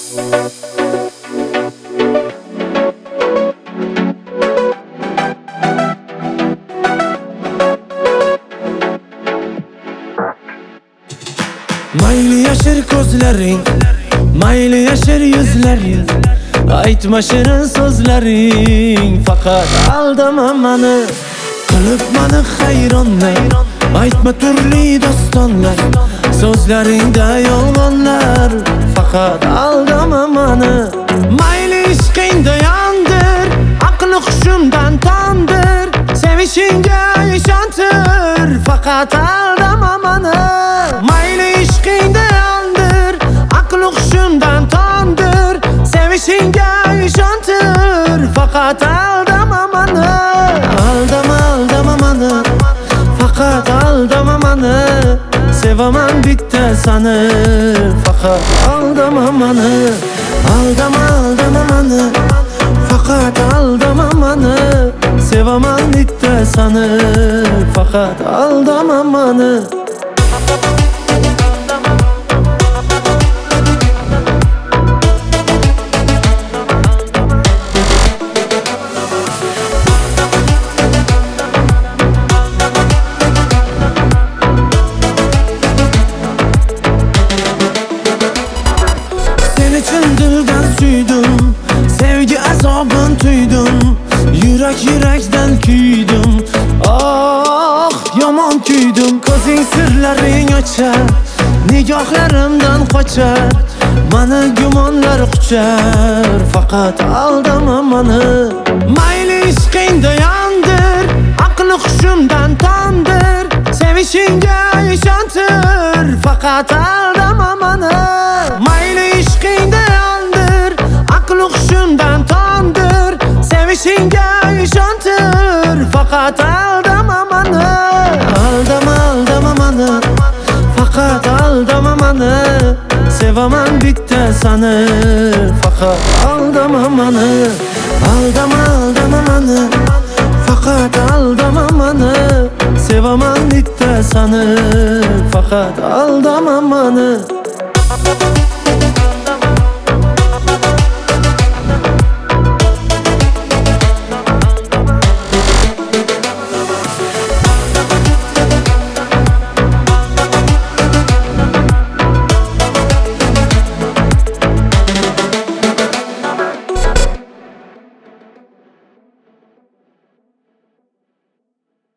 Mayli yashir ko'zlaring, mayli yashir yuzlaring, aytma shirin so'zlaring, faqat aldama mani, qilib mani hayronlar. Aytma turli dostonlar, so'zlaringda yolg'onlar, faqat aldama mani. Mayli ishqingda yondir, aqli hushimdan tondir, sevishingga ishontir, faqat aldama mani. Mayli ishqingda yondir, aqli hushimdan tondir, sevishingga ishontir, faqat aldama mani. Aldama, aldama mani, faqat aldama mani. Sevaman bitta sani, faqat aldama mani. Aldama, aldama mani, faqat aldama mani. Sevaman bitta sani, faqat aldama mani. Dildan suydim, sevgi azobin tuydim, yurakdan kuydim. Ah, yomon kuydim. Ko'zing sirlaring ochar, nigohlarimdan qochar, mani gumonlar quchar, faqat aldama mani. Mayli ishqingda yondir, aqli hushimdan tondir, sevishingga ishontir, faqat aldama mani. Mayli ishqingda yondir, aqli hushimdan tondir, sevishingga ishontir, faqat aldama mani. Aldama, aldama mani, faqat aldama mani. Sevaman bitta sani, faqat aldama mani. Aldama, aldama mani, faqat aldama mani. Sevaman bitta sani, faqat aldama mani.